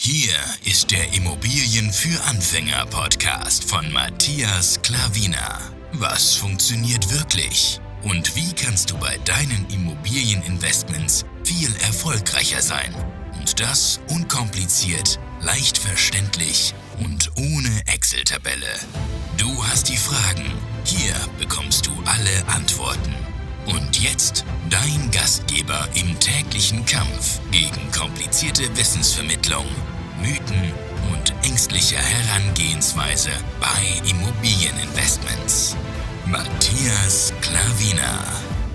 Hier ist der Immobilien für Anfänger Podcast von Matthias Klavina. Was funktioniert wirklich? Und wie kannst du bei deinen Immobilieninvestments viel erfolgreicher sein? Und das unkompliziert, leicht verständlich und ohne Excel-Tabelle. Du hast die Fragen, hier bekommst du alle Antworten. Und jetzt dein Gastgeber im täglichen Kampf gegen komplizierte Wissensvermittlung, Mythen und ängstliche Herangehensweise bei Immobilieninvestments. Matthias Klavina.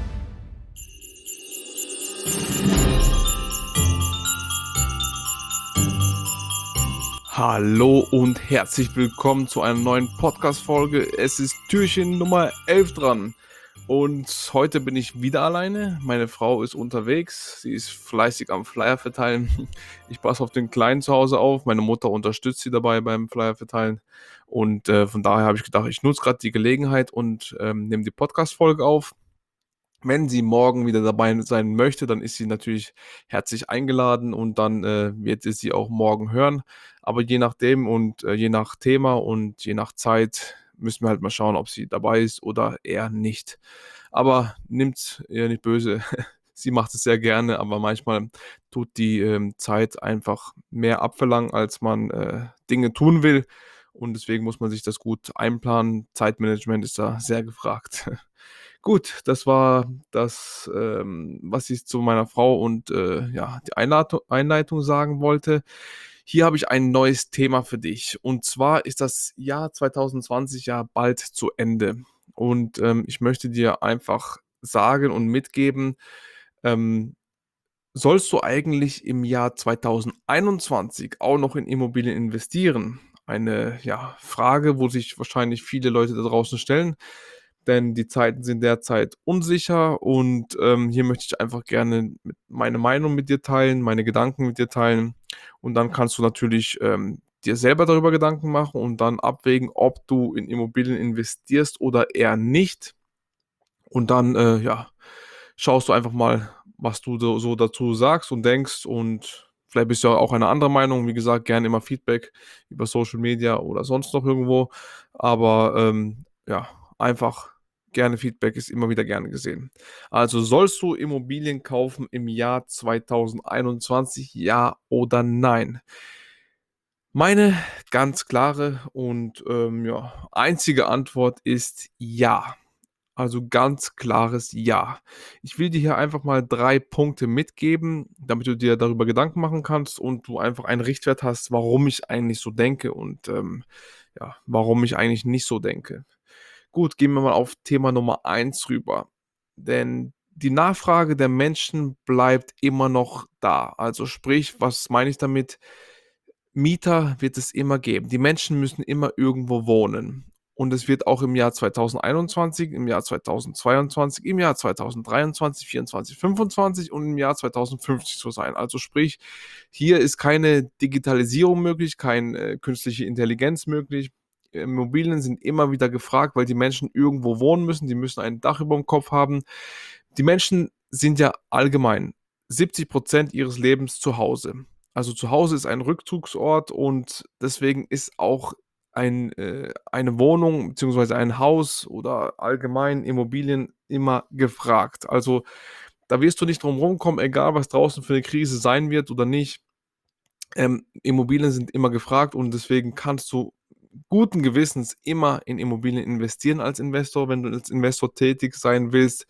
Hallo und herzlich willkommen zu einer neuen Podcast-Folge. Es ist Türchen Nummer 11 dran. Und heute bin ich wieder alleine. Meine Frau ist unterwegs. Sie ist fleißig am Flyer verteilen. Ich passe auf den Kleinen zu Hause auf. Meine Mutter unterstützt sie dabei beim Flyer verteilen. Und von daher habe ich gedacht, ich nutze gerade die Gelegenheit und nehme die Podcast-Folge auf. Wenn sie morgen wieder dabei sein möchte, dann ist sie natürlich herzlich eingeladen und dann wird sie auch morgen hören. Aber je nachdem und je nach Thema und je nach Zeit müssen wir halt mal schauen, ob sie dabei ist oder eher nicht. Aber nimmt ihr nicht böse. Sie macht es sehr gerne, aber manchmal tut die Zeit einfach mehr abverlangen, als man Dinge tun will. Und deswegen muss man sich das gut einplanen. Zeitmanagement ist da sehr gefragt. Gut, das war das, was ich zu meiner Frau und die Einleitung sagen wollte. Hier habe ich ein neues Thema für dich. Und zwar ist das Jahr 2020 ja bald zu Ende. Und ich möchte dir einfach sagen und mitgeben, ähm, sollst du eigentlich im Jahr 2021 auch noch in Immobilien investieren? Eine Frage, wo sich wahrscheinlich viele Leute da draußen stellen, denn die Zeiten sind derzeit unsicher und hier möchte ich einfach gerne meine Meinung mit dir teilen, meine Gedanken mit dir teilen und dann kannst du natürlich dir selber darüber Gedanken machen und dann abwägen, ob du in Immobilien investierst oder eher nicht. Und dann schaust du einfach mal, was du so dazu sagst und denkst und vielleicht bist du ja auch einer anderen Meinung. Wie gesagt, gerne immer Feedback über Social Media oder sonst noch irgendwo. Aber einfach gerne Feedback ist immer wieder gerne gesehen. Also sollst du Immobilien kaufen im Jahr 2021, ja oder nein? Meine ganz klare und einzige Antwort ist ja. Also ganz klares Ja. Ich will dir hier einfach mal 3 Punkte mitgeben, damit du dir darüber Gedanken machen kannst und du einfach einen Richtwert hast, warum ich eigentlich so denke und warum ich eigentlich nicht so denke. Gut, gehen wir mal auf Thema Nummer 1 rüber. Denn die Nachfrage der Menschen bleibt immer noch da. Also sprich, was meine ich damit? Mieter wird es immer geben. Die Menschen müssen immer irgendwo wohnen. Und es wird auch im Jahr 2021, im Jahr 2022, im Jahr 2023, 24, 25 und im Jahr 2050 so sein. Also sprich, hier ist keine Digitalisierung möglich, keine künstliche Intelligenz möglich. Immobilien sind immer wieder gefragt, weil die Menschen irgendwo wohnen müssen. Die müssen ein Dach über dem Kopf haben. Die Menschen sind ja allgemein 70% ihres Lebens zu Hause. Also zu Hause ist ein Rückzugsort und deswegen ist auch eine Wohnung beziehungsweise ein Haus oder allgemein Immobilien immer gefragt. Also, da wirst du nicht drum rumkommen, egal was draußen für 'ne Krise sein wird oder nicht. Immobilien sind immer gefragt und deswegen kannst du guten Gewissens immer in Immobilien investieren als Investor, wenn du als Investor tätig sein willst.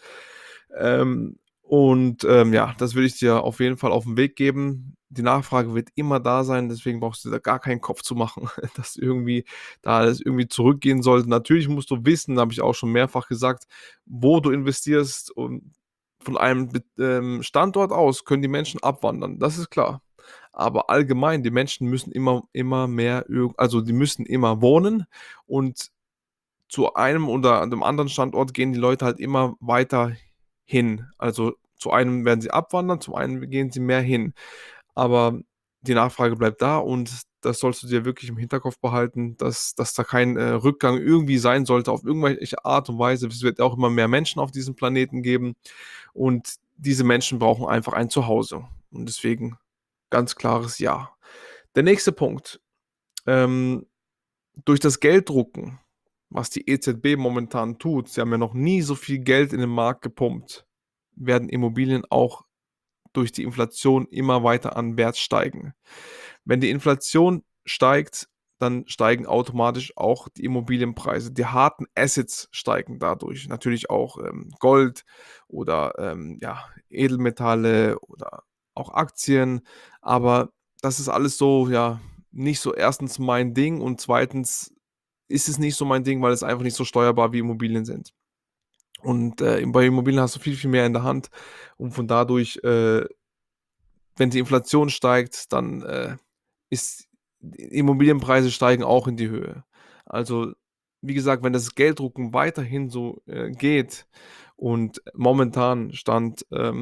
Das will ich dir auf jeden Fall auf 'n Weg geben. Die Nachfrage wird immer da sein, deswegen brauchst du dir da gar keinen Kopf zu machen, dass irgendwie da alles irgendwie zurückgehen sollte. Natürlich musst du wissen, habe ich auch schon mehrfach gesagt, wo du investierst und von einem Standort aus können die Menschen abwandern, das ist klar. Aber allgemein, die Menschen müssen immer mehr die müssen immer wohnen und zu einem oder an 'nem anderen Standort gehen die Leute halt immer weiter hin. Also, zu einem werden sie abwandern, zum einen gehen sie mehr hin. Aber die Nachfrage bleibt da und das sollst du dir wirklich im Hinterkopf behalten, dass da kein Rückgang irgendwie sein sollte auf irgendwelche Art und Weise. Es wird auch immer mehr Menschen auf diesem Planeten geben und diese Menschen brauchen einfach ein Zuhause und deswegen ganz klares Ja. Der nächste Punkt, ähm, durch das Gelddrucken, was die EZB momentan tut, sie haben ja noch nie so viel Geld in den Markt gepumpt, werden Immobilien auch durch die Inflation immer weiter an Wert steigen. Wenn die Inflation steigt, dann steigen automatisch auch die Immobilienpreise. Die harten Assets steigen dadurch. Natürlich auch Gold oder ja, Edelmetalle oder auch Aktien. Aber das ist alles so, ja, nicht so erstens mein Ding und zweitens ist es nicht so mein Ding, weil es einfach nicht so steuerbar wie Immobilien sind. Und bei Immobilien hast du viel, viel mehr in der Hand und von dadurch wenn die Inflation steigt, dann, ist Immobilienpreise steigen auch in die Höhe. Also, wie gesagt, wenn das Gelddrucken weiterhin so, geht und momentan Stand,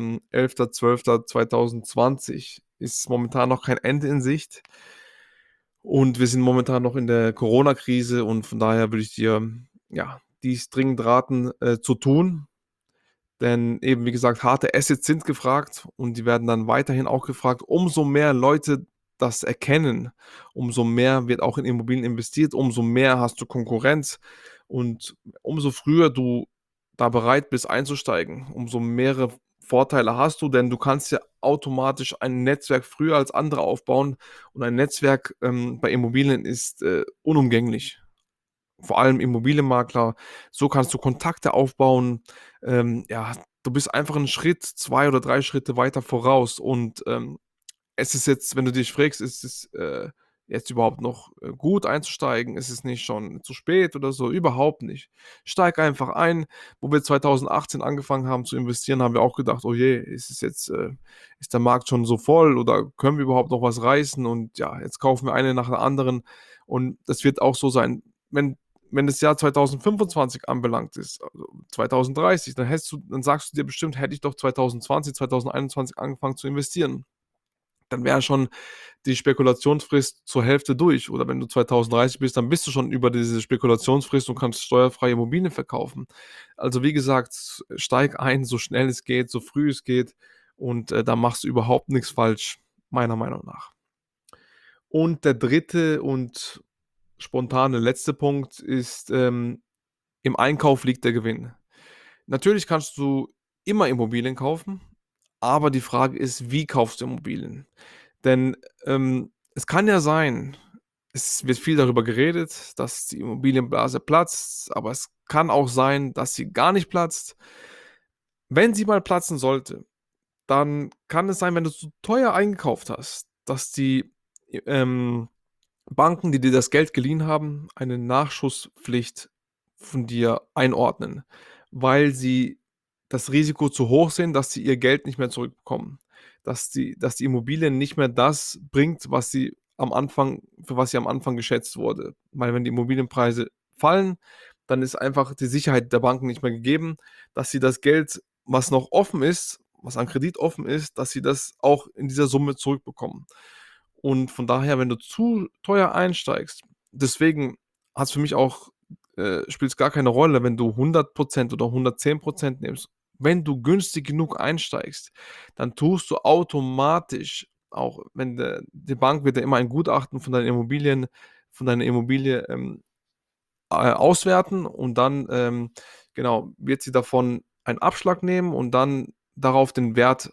11.12.2020 ist momentan noch kein Ende in Sicht und wir sind momentan noch in der Corona-Krise und von daher würde ich dir, ja, dies dringend raten, zu tun. Denn eben, wie gesagt, harte Assets sind gefragt und die werden dann weiterhin auch gefragt. Umso mehr Leute das erkennen, umso mehr wird auch in Immobilien investiert, umso mehr hast du Konkurrenz und umso früher du da bereit bist einzusteigen, umso mehrere Vorteile hast du, denn du kannst ja automatisch ein Netzwerk früher als andere aufbauen und ein Netzwerk, bei Immobilien ist, unumgänglich, vor allem Immobilienmakler. So kannst du Kontakte aufbauen. Ja, du bist einfach 'n Schritt, 2 oder 3 Schritte weiter voraus und, es ist jetzt, wenn du dich fragst, ist es, jetzt überhaupt noch, gut einzusteigen? Ist es nicht schon zu spät oder so? Überhaupt nicht. Steig einfach ein. Wo wir 2018 angefangen haben zu investieren, haben wir auch gedacht: „Oh je, ist es jetzt ist der Markt schon so voll oder können wir überhaupt noch was reißen?“ Und ja, jetzt kaufen wir eine nach der anderen und das wird auch so sein, wenn das Jahr 2025 anbelangt ist, also 2030, dann sagst du dir bestimmt: „Hätte ich doch 2020, 2021 angefangen zu investieren.“ Dann wäre schon die Spekulationsfrist zur Hälfte durch. Oder wenn du 2030 bist, dann bist du schon über diese Spekulationsfrist und kannst steuerfrei Immobilien verkaufen. Also, wie gesagt, steig ein, so schnell es geht, so früh es geht und, da machst du überhaupt nichts falsch, meiner Meinung nach. Und der dritte und spontane letzte Punkt ist, im Einkauf liegt der Gewinn. Natürlich kannst du immer Immobilien kaufen, aber die Frage ist, wie kaufst du Immobilien? Denn, es kann ja sein, es wird viel darüber geredet, dass die Immobilienblase platzt, aber es kann auch sein, dass sie gar nicht platzt. Wenn sie mal platzen sollte, dann kann es sein, wenn du zu teuer eingekauft hast, dass die, ähm Banken, die dir das Geld geliehen haben, eine Nachschusspflicht von dir einordnen, weil sie das Risiko zu hoch sehen, dass sie ihr Geld nicht mehr zurückbekommen. Dass die Immobilie nicht mehr das bringt, was sie am Anfang für was sie am Anfang geschätzt wurde. Weil wenn die Immobilienpreise fallen, dann ist einfach die Sicherheit der Banken nicht mehr gegeben, dass sie das Geld, was noch offen ist, was an Kredit offen ist, dass sie das auch in dieser Summe zurückbekommen. Und von daher, wenn du zu teuer einsteigst, deswegen hat's für mich auch spielt's gar keine Rolle, wenn du 100% oder 110% nimmst. Wenn du günstig genug einsteigst, dann tust du automatisch, auch wenn die Bank wird ja immer ein Gutachten von deiner Immobilie, auswerten und dann, genau, wird sie davon einen Abschlag nehmen und dann darauf den Wert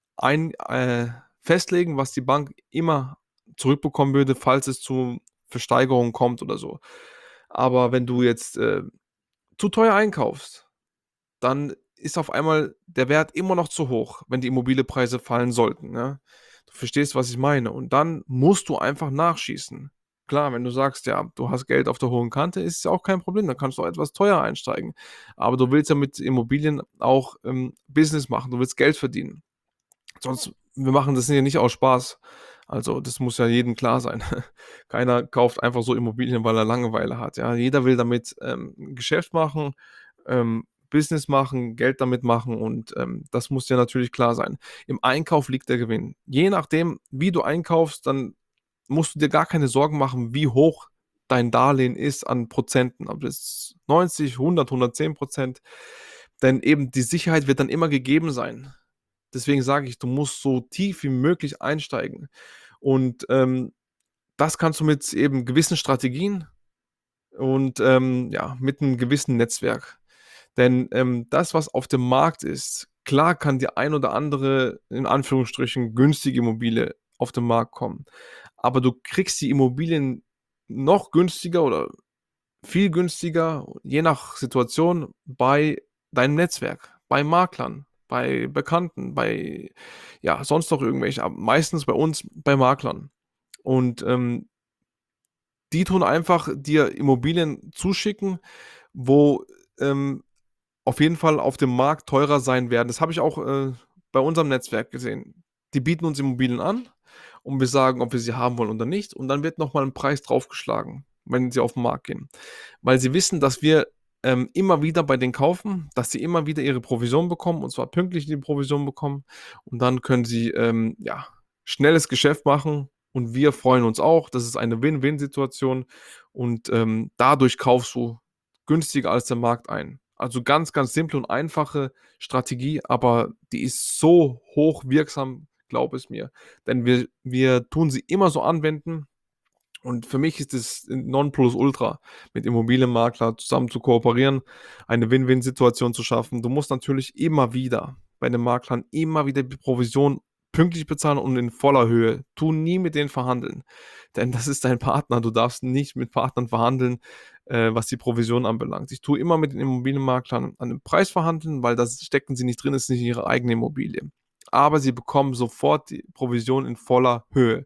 festlegen, was die Bank immer zurückbekommen würde, falls es zu Versteigerungen kommt oder so. Aber wenn du jetzt, zu teuer einkaufst, dann ist auf einmal der Wert immer noch zu hoch, wenn die Immobilienpreise fallen sollten, ne? Du verstehst, was ich meine. Und dann musst du einfach nachschießen. Klar, wenn du sagst, ja, du hast Geld auf der hohen Kante, ist ja auch kein Problem, dann kannst du auch etwas teurer einsteigen. Aber du willst ja mit Immobilien auch, Business machen, du willst Geld verdienen. Sonst wir machen das ja nicht aus Spaß. Also, das muss ja jedem klar sein. Keiner kauft einfach so Immobilien, weil er Langeweile hat, ja. Jeder will damit, 'n Geschäft machen, Business machen, Geld damit machen und, das muss dir natürlich klar sein. Im Einkauf liegt der Gewinn. Je nachdem, wie du einkaufst, dann musst du dir gar keine Sorgen machen, wie hoch dein Darlehen ist an Prozenten, ob das 90, 100, 110%, denn eben die Sicherheit wird dann immer gegeben sein. Deswegen sage ich, du musst so tief wie möglich einsteigen. Und, das kannst du mit eben gewissen Strategien und, ja, mit einem gewissen Netzwerk. Denn, das, was auf dem Markt ist, klar kann die ein oder andere, in Anführungsstrichen, günstige Immobilie auf den Markt kommen, aber du kriegst die Immobilien noch günstiger oder viel günstiger, je nach Situation, bei deinem Netzwerk, bei Maklern, bei Bekannten, bei, ja, sonst noch irgendwelche, aber meistens bei uns bei Maklern. Und, die tun einfach dir Immobilien zuschicken, wo, ähm, auf jeden Fall auf dem Markt teurer sein werden. Das habe ich auch, bei unserem Netzwerk gesehen. Die bieten uns Immobilien an und wir sagen, ob wir sie haben wollen oder nicht, und dann wird noch mal 'n Preis draufgeschlagen, wenn sie auf 'n Markt gehen. Weil sie wissen, dass wir, immer wieder bei denen kaufen, dass sie immer wieder ihre Provision bekommen, und zwar pünktlich die Provision bekommen, und dann können sie, ja, schnelles Geschäft machen und wir freuen uns auch. Das ist eine Win-Win-Situation, und, dadurch kaufst du günstiger als der Markt ein. Also ganz, ganz simple und einfache Strategie, aber die ist so hoch wirksam, glaub es mir. Denn wir tun sie immer so anwenden, und für mich ist es Nonplusultra, mit Immobilienmakler zusammen zu kooperieren, eine Win-Win-Situation zu schaffen. Du musst natürlich immer wieder bei den Maklern immer wieder die Provision pünktlich bezahlen und in voller Höhe. Tu nie mit denen verhandeln, denn das ist dein Partner. Du darfst nicht mit Partnern verhandeln, was die Provision anbelangt. Ich tue immer mit den Immobilienmaklern an dem Preis verhandeln, weil das stecken sie nicht drin, ist nicht ihre eigene Immobilie. Aber sie bekommen sofort die Provision in voller Höhe.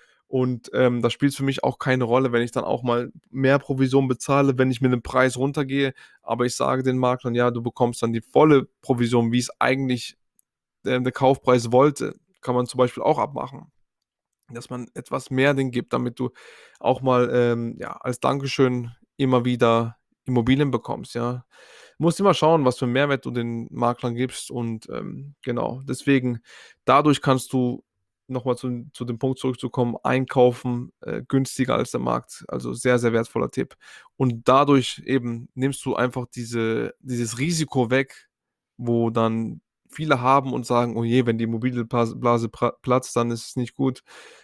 Und, da spielt's für mich auch keine Rolle, wenn ich dann auch mal mehr Provision bezahle, wenn ich mit dem Preis runtergehe. Aber ich sage den Maklern: „Ja, du bekommst dann die volle Provision, wie es eigentlich, der Kaufpreis wollte.“ Kann man zum Beispiel auch abmachen, dass man etwas mehr denen gibt, damit du auch mal, ja, als Dankeschön immer wieder Immobilien bekommst, ja. Musst immer schauen, was für 'n Mehrwert du den Maklern gibst, und, genau. Deswegen, dadurch kannst du, nochmal zu dem Punkt zurückzukommen, einkaufen, günstiger als der Markt. Also sehr, sehr wertvoller Tipp. Und dadurch eben nimmst du einfach dieses Risiko weg, wo dann viele haben und sagen: „Oh je, wenn die Immobilienblase platzt, dann ist es nicht gut.“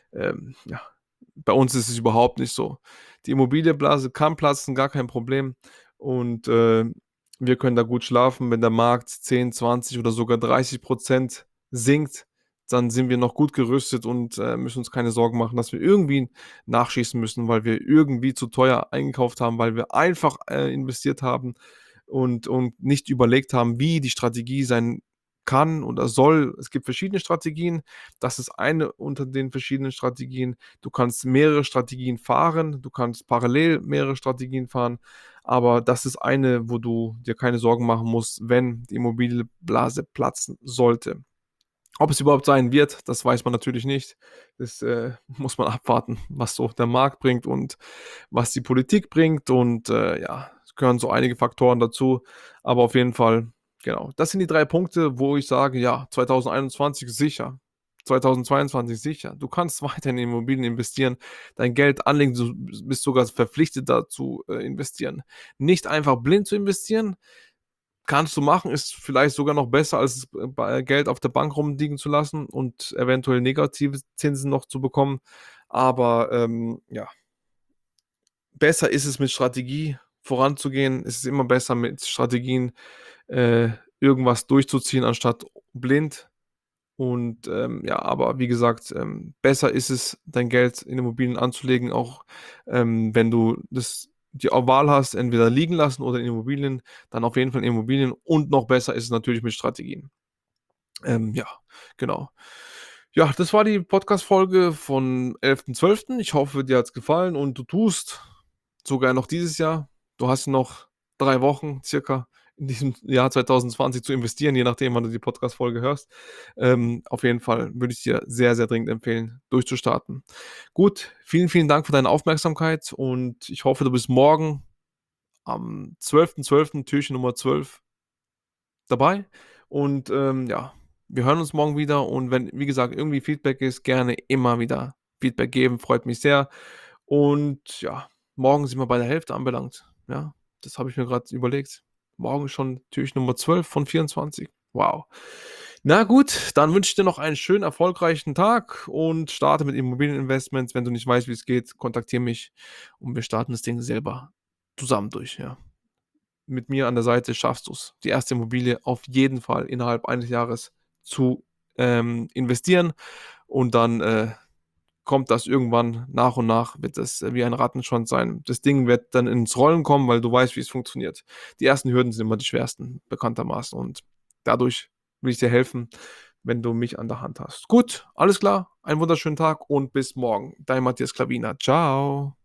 Ja, bei uns ist es überhaupt nicht so. Die Immobilienblase kann platzen, gar kein Problem. Und, wir können da gut schlafen. Wenn der Markt 10, 20 oder sogar 30% sinkt, dann sind wir noch gut gerüstet und, müssen uns keine Sorgen machen, dass wir irgendwie nachschießen müssen, weil wir irgendwie zu teuer eingekauft haben, weil wir einfach, investiert haben und nicht überlegt haben, wie die Strategie sein kann oder soll. Es gibt verschiedene Strategien. Das ist eine unter den verschiedenen Strategien. Du kannst mehrere Strategien fahren, du kannst parallel mehrere Strategien fahren, aber das ist eine, wo du dir keine Sorgen machen musst, wenn die Immobilienblase platzen sollte. Ob es überhaupt sein wird, das weiß man natürlich nicht. Das, muss man abwarten, was so der Markt bringt und was die Politik bringt, und, ja, es gehören so einige Faktoren dazu, aber auf jeden Fall, genau. Das sind die 3 Punkte, wo ich sage: „Ja, 2021 sicher, 2022 sicher.“ Du kannst weiterhin in Immobilien investieren, dein Geld anlegen, du bist sogar verpflichtet dazu, investieren. Nicht einfach blind zu investieren, kannst du machen, ist vielleicht sogar noch besser, als bei Geld auf der Bank rumliegen zu lassen und eventuell negative Zinsen noch zu bekommen. Aber, ja, besser ist es, mit Strategie voranzugehen. Es ist immer besser, mit Strategien, äh, irgendwas durchzuziehen, anstatt blind. Und, ja, aber wie gesagt, besser ist es, dein Geld in Immobilien anzulegen, auch, wenn du die Wahl hast, entweder liegen lassen oder in Immobilien, dann auf jeden Fall in Immobilien, und noch besser ist es natürlich mit Strategien. Ja, genau. Ja, das war die Podcast-Folge von 11.12. Ich hoffe, dir hat's gefallen und du tust sogar noch dieses Jahr. Du hast noch 3 Wochen circa in diesem Jahr 2020 zu investieren, je nachdem, wann du die Podcast-Folge hörst. Auf jeden Fall würde ich dir sehr, sehr dringend empfehlen, durchzustarten. Gut, vielen, vielen Dank für deine Aufmerksamkeit, und ich hoffe, du bist morgen am 12.12., Türchen Nummer 12, dabei. Und, ja, wir hören uns morgen wieder, und wenn, wie gesagt, irgendwie Feedback ist, gerne immer wieder Feedback geben, freut mich sehr. Und ja, morgen sind wir bei der Hälfte anbelangt. Ja, das habe ich mir gerade überlegt. Morgen schon Türchen Nummer 12 von 24. Wow. Na gut, dann wünsche ich dir noch einen schönen, erfolgreichen Tag und starte mit Immobilieninvestments. Wenn du nicht weißt, wie es geht, kontaktiere mich und wir starten das Ding selber zusammen durch, ja. Mit mir an der Seite schaffst du es, die erste Immobilie auf jeden Fall innerhalb eines Jahres zu, investieren und dann, kommt das irgendwann nach und nach wird das, wie ein Rattenschwanz sein. Das Ding wird dann ins Rollen kommen, weil du weißt, wie es funktioniert. Die ersten Hürden sind immer die schwersten, bekanntermaßen und dadurch will ich dir helfen, wenn du mich an der Hand hast. Gut, alles klar, einen wunderschönen Tag und bis morgen. Dein Matthias Klavina. Ciao.